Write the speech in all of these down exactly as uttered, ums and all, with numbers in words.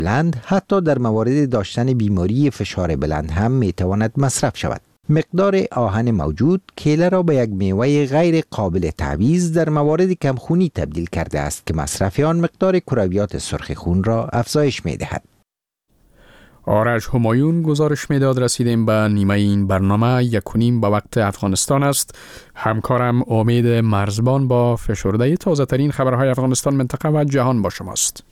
بلند حتی در موارد داشتن بیماری فشار بلند هم می تواند مصرف شود. مقدار آهن موجود کیله را به یک میوه غیر قابل تعویض در موارد کمخونی تبدیل کرده است که مصرف آن مقدار کرویات سرخ خون را افزایش می دهد. آرش همایون گزارش میداد. رسیدیم به نیمه این برنامه. یک و نیم به وقت افغانستان است. همکارم امید مرزبان با فشرده تازه ترین خبرهای افغانستان، منطقه و جهان با شماست.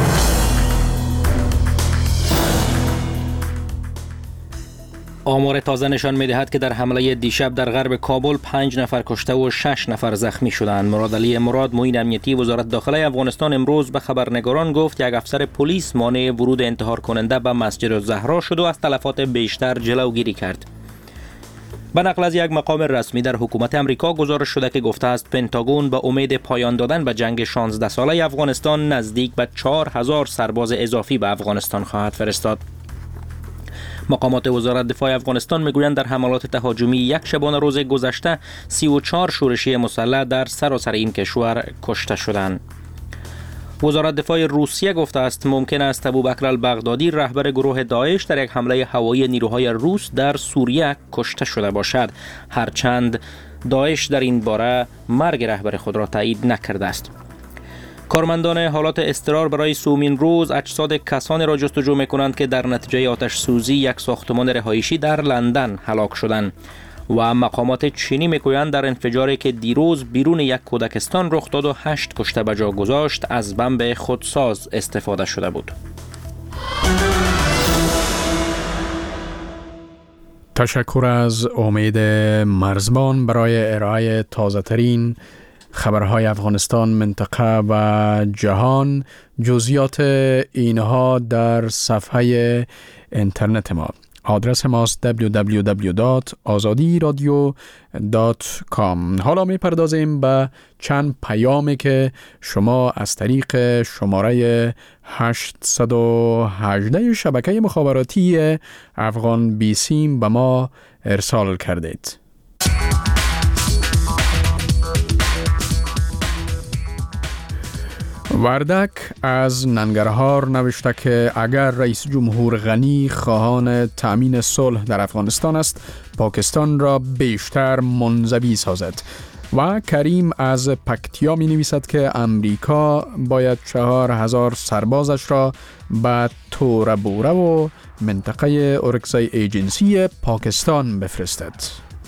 آمار تازه نشان می‌دهد که در حمله دیشب در غرب کابل پنج نفر کشته و شش نفر زخمی شدند. مراد علی مراد، معین امنیتی وزارت داخله افغانستان، امروز به خبرنگاران گفت یک افسر پلیس مانع ورود انتحار کننده به مسجد الزهرا شد و از تلفات بیشتر جلوگیری کرد. به نقل از یک مقام رسمی در حکومت امریکا گزارش شده که گفته است پنتاگون به امید پایان دادن به جنگ شانزده ساله افغانستان نزدیک به چهار هزار سرباز اضافی به افغانستان خواهد فرستاد. مقامات وزارت دفاع افغانستان میگویند در حملات تهاجمی یک شبانه روز گذشته سی و چهار شورشی مسلح در سراسر این کشور کشته شدند. وزارت دفاع روسیه گفته است ممکن است ابوبکر البغدادی رهبر گروه داعش در یک حمله هوایی نیروهای روس در سوریه کشته شده باشد، هرچند داعش در این باره مرگ رهبر خود را تایید نکرده است. کارمندان حالات اضطرار برای سومین روز اجساد کسانی را جستجو می‌کنند که در نتیجه آتش سوزی یک ساختمان رهایشی در لندن هلاک شدند و مقامات چینی می‌گویند در انفجاری که دیروز بیرون یک کودکستان رخ داد و هشت کشته به جا گذاشت از بمب خودساز استفاده شده بود. تشکر از امید مرزبان برای ارائه تازه ترین خبرهای افغانستان، منطقه و جهان. جزئیات اینها در صفحه اینترنت ما. آدرس ماست دبلیو دبلیو دبلیو دات آزادی رادیو دات کام. حالا می پردازیم به چند پیامی که شما از طریق شماره هشتصد و هجده شبکه مخابراتی افغان بیسیم به ما ارسال کردید. وردک از ننگرهار نوشته که اگر رئیس جمهور غنی خواهان تأمین صلح در افغانستان است، پاکستان را بیشتر منزوی سازد. و کریم از پکتیا می نویسد که امریکا باید چهار هزار سربازش را به توره بوره و منطقه اورکزای ایجنسی پاکستان بفرستد.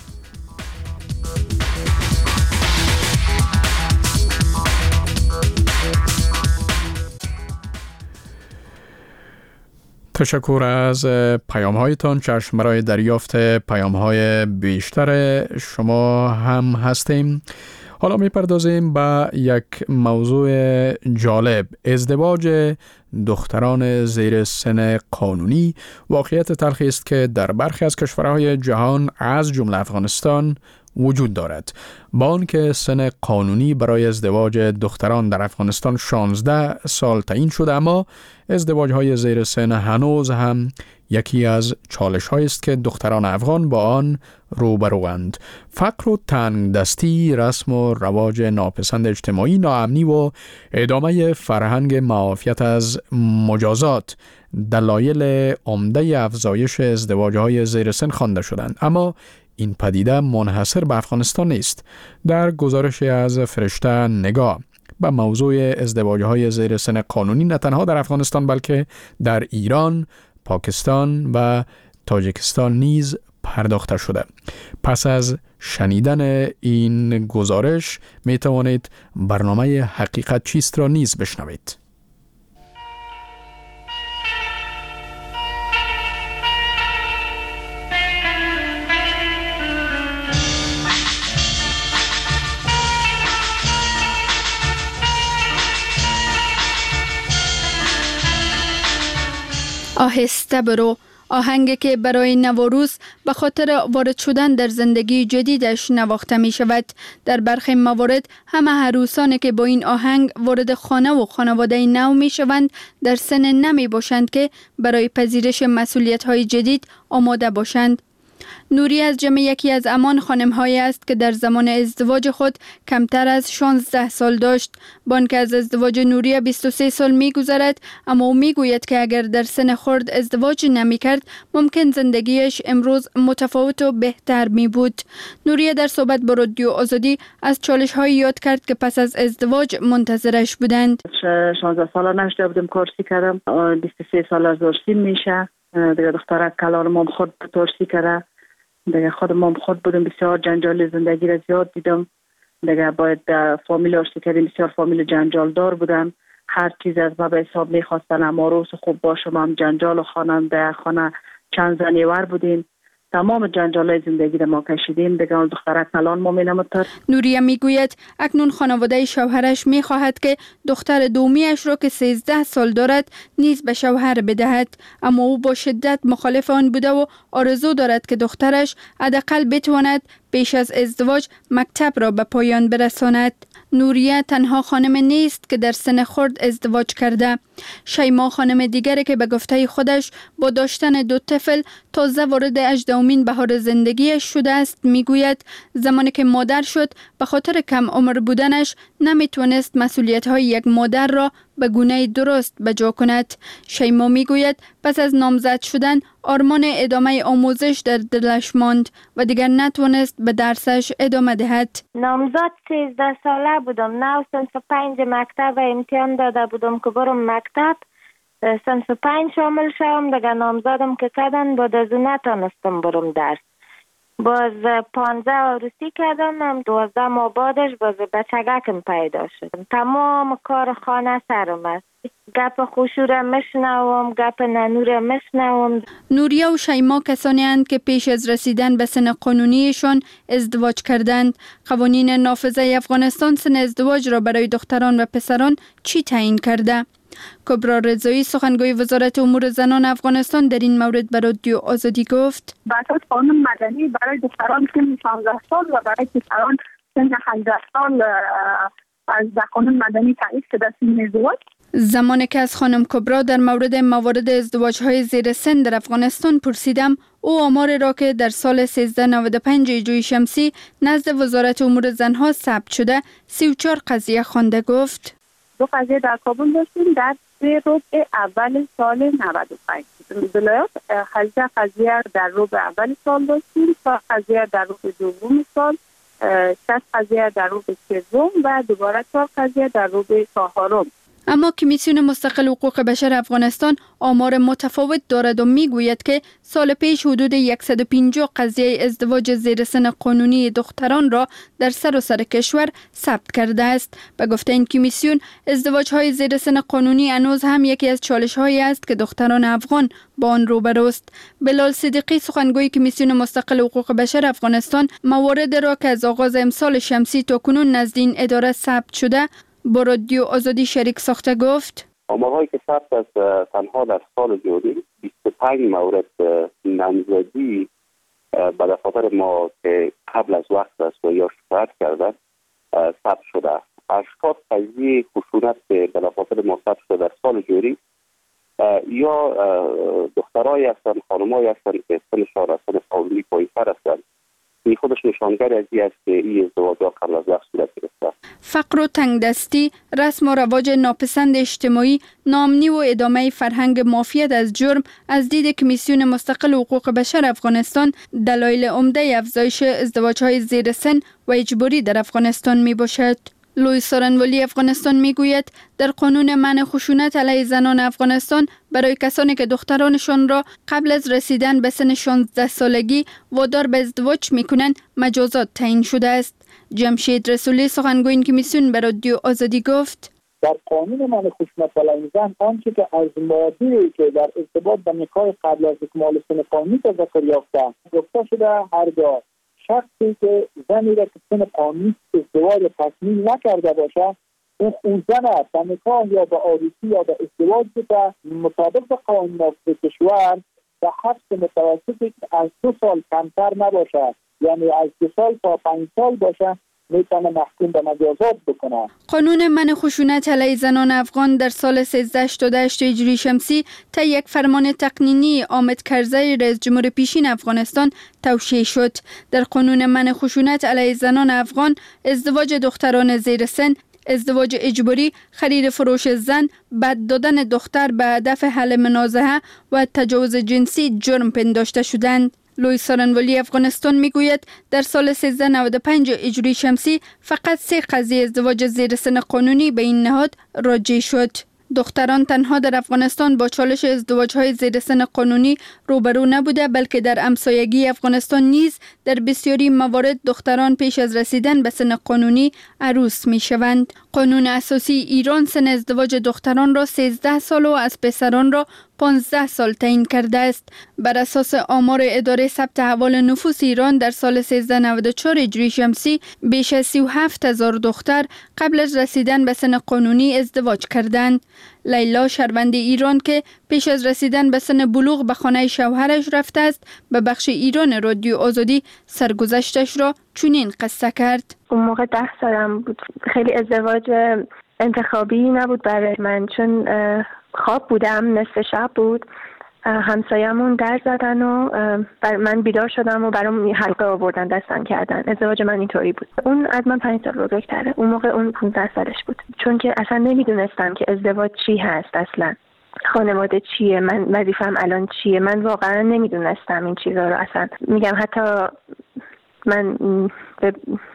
تشکر از پیام هایتان. چشم برای دریافت پیام های بیشتر شما هم هستیم. حالا می پردازیم به یک موضوع جالب. ازدواج دختران زیر سن قانونی واقعیت تلخی است که در برخی از کشورهای جهان از جمله افغانستان وجود دارد. با آنکه سن قانونی برای ازدواج دختران در افغانستان شانزده سال تعیین شده، اما ازدواج های زیر سن هنوز هم یکی از چالش هایی است که دختران افغان با آن روبروند. فقر و تنگ دستی، رسم و رواج ناپسند اجتماعی، ناامنی و ادامه فرهنگ معافیت از مجازات دلایل عمده افزایش ازدواج های زیر سن خوانده شدند. اما این پدیده منحصر به افغانستان نیست. در گزارشی از فرشته نگاه به موضوع ازدواج‌های زیر سن قانونی نه تنها در افغانستان بلکه در ایران، پاکستان و تاجیکستان نیز پرداخته شده. پس از شنیدن این گزارش می توانید برنامه حقیقت چیست را نیز بشنوید. آهسته برو، آهنگی که برای نوروز به خاطر وارد شدن در زندگی جدیدش نواخته می شود. در برخی موارد همه عروسانی که با این آهنگ وارد خانه و خانواده نو می شوند در سن نمی باشند که برای پذیرش مسئولیت های جدید آماده باشند. نوری از جمع یکی از امان خانم‌هایی است که در زمان ازدواج خود کمتر از شانزده سال داشت. بان که از ازدواج نوری بیست و سه سال می‌گذرد، اما او می‌گوید که اگر در سن خرد ازدواج نمی‌کرد ممکن زندگیش امروز متفاوت و بهتر می‌بود. نوری در صحبت با رادیو آزادی از چالش‌هایی یاد کرد که پس از ازدواج منتظرش بودند. شانزده ساله نشده بودم کارسی کردم، بیست و سه سال از داشتیم میشه. دیگه دخترک کلان مام خود ترسی کرده، دیگه خود مام خود بودم، بسیار جنجال زندگی را زیاد دیدم. دیگه باید فامیل آشتی کردیم، بسیار فامیل جنجال دار بودن، هر چیز از باب حساب میخواستن. اما روز خوب باشم هم جنجال و خانم در خانه چند زنیور بودیم، تمام جنجال زندگی را ما کشیدیم. دیگه اون دخترک الان ما مینمتر. نوریه میگوید اکنون خانواده شوهرش میخواهد که دختر دومیش را که سیزده سال دارد نیز به شوهر بدهد، اما او با شدت مخالف آن بوده و آرزو دارد که دخترش حداقل بتواند پیش از ازدواج مکتب را به پایان برساند. نوریه تنها خانم نیست که در سن خرد ازدواج کرده. شیما خانم دیگری که به گفته خودش با داشتن دو طفل تازه وارد هجدهمین بهار زندگیش شده است میگوید زمانی که مادر شد به خاطر کم عمر بودنش نمیتونست مسئولیت های یک مادر را به گونه درست بجا کند. شیما میگوید پس از نامزد شدن آرمان ادامه آموزش در دلش ماند و دیگر نتونست به درسش ادامه دهد. نامزد سیزده ساله بودم، نه صنف پنج مکتب امتحان داده بودم که برم مکتب، صنف پنج شامل شوم. دیگه نامزدم که کردن بعد از اون نتونستم برم درس. باز پانزده عروسی کردم، هم دوازده ماه بعدش باز بچگکم پیدا شدم. تمام کار خانه سرم است. گپ خوشوره مشنوم، گپ ننوره مشنوم. نوریه و شیما کسانی اند که پیش از رسیدن به سن قانونیشان ازدواج کردند. قوانین نافذه افغانستان سن ازدواج را برای دختران و پسران چی تعیین کرده؟ کبرا رضایی سخنگوی وزارت امور زنان افغانستان در این مورد به رادیو آزادی گفت بر اساس قانون مدنی برای دختران سن شانزده سال و برای پسران سن هجده سال از قانون مدنی تعیین شده سن ازدواج. زمانی که از خانم کبرا در مورد موارد ازدواج‌های زیر سن در افغانستان پرسیدم، او آمار را که در سال سیزده نود و پنج هجری شمسی نزد وزارت امور زنها ثبت شده سی و چهار قضیه خوانده گفت. دو قضیه در کابل داشتیم در سه ربع اول سال نود و پنج. ولایات هجده قضیه در ربع اول سال داشتیم، چهار قضیه در ربع دوم سال، شش قضیه در ربع سوم و دوباره چهار قضیه در ربع چهارم. اما کمیسیون مستقل حقوق بشر افغانستان آمار متفاوت دارد و میگوید که سال پیش حدود صد و پنجاه قضیه ازدواج زیر سن قانونی دختران را در سراسر کشور ثبت کرده است. به گفته این کمیسیون، ازدواج‌های زیر سن قانونی هنوز هم یکی از چالش‌هایی است که دختران افغان با آن روبروست. بلال صدیقی سخنگوی کمیسیون مستقل حقوق بشر افغانستان موارد را که از آغاز امسال شمسی تا کنون نزد این اداره ثبت شده با رادیو آزادی شریک ساخته گفت. آمارهایی که ثبت از تنها در سال جاری بیست و پنج مورد نامزدی به دفاتر ما که قبل از وقت است و یا شکایت کرده ثبت شده. هشتاد قضیه خشونت که به دفاتر ما ثبت شده در سال جاری یا دخترایی هستند، خانمایی هستند که سنشان از سن قانونی پایین‌تر هستند. این خودش نشانگر از این است که این ازدواج‌ها قبل از وقت صورت گرفته. فقر و تنگدستی، رسم و رواج ناپسند اجتماعی، ناامنی و ادامه فرهنگ مافیت از جرم از دید کمیسیون مستقل حقوق بشر افغانستان دلایل عمده افزایش ازدواج‌های زیر سن و اجباری در افغانستان می باشد. لوی سارنوالی افغانستان میگوید در قانون منع خشونت علیه زنان افغانستان برای کسانی که دخترانشان را قبل از رسیدن به سن شانزده سالگی وادار به ازدواج میکنند مجازات تعیین شده است. جمشید رسولی سخنگوی این کمیسیون به رادیو آزادی گفت در قانون منع خشونت علیه زن آنچه که از مادری که در ارتباط با نکاح قبل از اکمال سن قانونی تذکر یافته گفته شده هرگاه شخصی که زنی را که سن قانونی ازدواج تصمیم نکرده باشه اون اون زن به نکاح یا به عروسی یا به ازدواج که مطابق قانون نافذ کشور به حبس متوسطی از دو سال کمتر نباشه، یعنی از دو سال تا پنج سال باشه، میتونه محکوم به مجازات بکنه. قانون منع خشونت علیه زنان افغان در سال سیزده هشتاد و هشت هجری شمسی تا یک فرمان تقنینی حامد کرزی رئیس جمهور پیشین افغانستان توشیح شد. در قانون منع خشونت علیه زنان افغان ازدواج دختران زیر سن، ازدواج اجباری، خرید فروش زن، بد دادن دختر به هدف حل منازعه و تجاوز جنسی جرم پنداشته شدند. لوی سارنوالی افغانستان میگوید در سال سیزده نود و پنج هجری شمسی فقط سه قضیه ازدواج زیر سن قانونی به این نهاد راجع شد. دختران تنها در افغانستان با چالش ازدواج‌های زیر سن قانونی روبرو نبوده، بلکه در همسایگی افغانستان نیز در بسیاری موارد دختران پیش از رسیدن به سن قانونی عروس می‌شوند. قانون اساسی ایران سن ازدواج دختران را سیزده سال و از پسران را پانزده سال تعیین کرده است. بر اساس آمار اداره ثبت احوال نفوس ایران در سال سیزده نود و چهار هجری شمسی بیش از سی و هفت هزار دختر قبل از رسیدن به سن قانونی ازدواج کردند. لیلا شهروند ایران که پیش از رسیدن به سن بلوغ به خانه شوهرش رفته است، به بخش ایران رادیو آزادی سرگذشتش را چنین قصه کرد. اون موقع ده سالم بود. خیلی ازدواج انتخابی نبود برای من، چون خواب بودم، نصف شب بود، همسایمون در زدن و بر من بیدار شدم و برام حلقه آوردن، دستم کردن. ازدواج من اینطوری بود. اون از من پنج سال بزرگتره. اون موقع اون پانزده سالش بود. چون که اصلا نمیدونستم که ازدواج چی هست، اصلا خانواده چیه، من وظیفه‌ام الان چیه. من واقعا نمیدونستم این چیزا رو. اصلا میگم حتی من به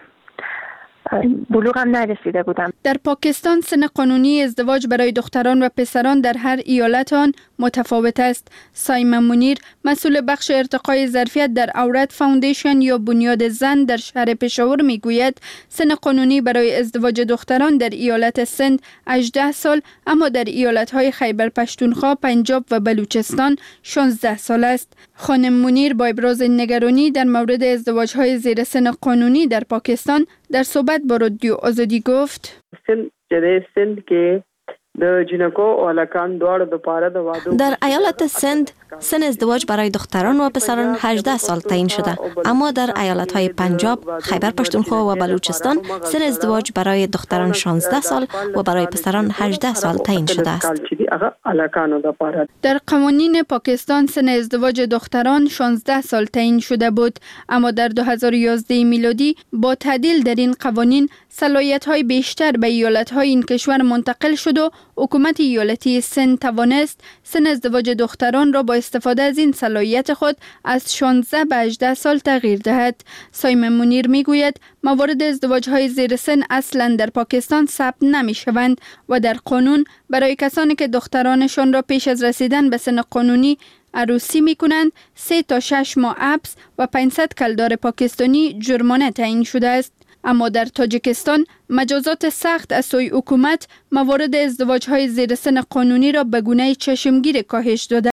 بلوغم نرسیده بودم. در پاکستان سن قانونی ازدواج برای دختران و پسران در هر ایالت آن متفاوت است. سایما منیر، مسئول بخش ارتقای ظرفیت در اورد فاوندیشن یا بنیاد زن در شهر پشاور میگوید سن قانونی برای ازدواج دختران در ایالت سند هجده سال، اما در ایالت‌های خیبر پشتونخوا، پنجاب و بلوچستان شانزده سال است. خانم منیر با ابراز نگرانی در مورد ازدواج‌های زیر سن قانونی در پاکستان در صحبت با رادیو آزادی گفت: سن جده سند که د جنکو او الکان دوړ د پاره د وادو در ایالت سند سن ازدواج برای دختران و پسران هجده سال تعیین شده، اما در ایالت‌های پنجاب، خیبر پشتونخوا و بلوچستان سن ازدواج برای دختران شانزده سال و برای پسران هجده سال تعیین شده است. در قوانین پاکستان سن ازدواج دختران شانزده سال تعیین شده بود، اما در دو هزار و یازده میلادی با تعدیل در این قوانین صلاحیت‌های بیشتر به ایالت‌های این کشور منتقل شد و حکومت ایالتی سند توانست سن ازدواج دختران را با استفاده از این صلاحیت خود از شانزده به هجده سال تغییر دهد. سایما منیر میگوید موارد ازدواج‌های زیر سن اصلا در پاکستان ثبت نمی‌شوند و در قانون برای کسانی که دخترانشان را پیش از رسیدن به سن قانونی عروسی می‌کنند سه تا شش ماه حبس و پانصد کلدار پاکستانی جرمانه تعیین شده است. اما در تاجیکستان مجازات سخت از سوی حکومت موارد ازدواج‌های زیر سن قانونی را به گونه چشمگیر کاهش داده